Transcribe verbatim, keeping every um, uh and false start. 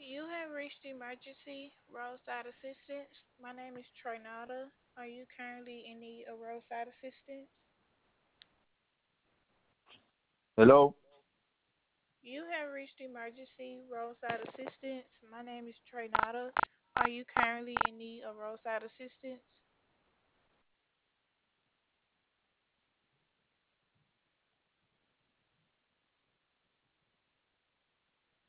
You have reached emergency roadside assistance. My name is Troynata. Are you currently in need of roadside assistance? Hello? You have reached emergency roadside assistance. My name is Troynata. Are you currently in need of roadside assistance?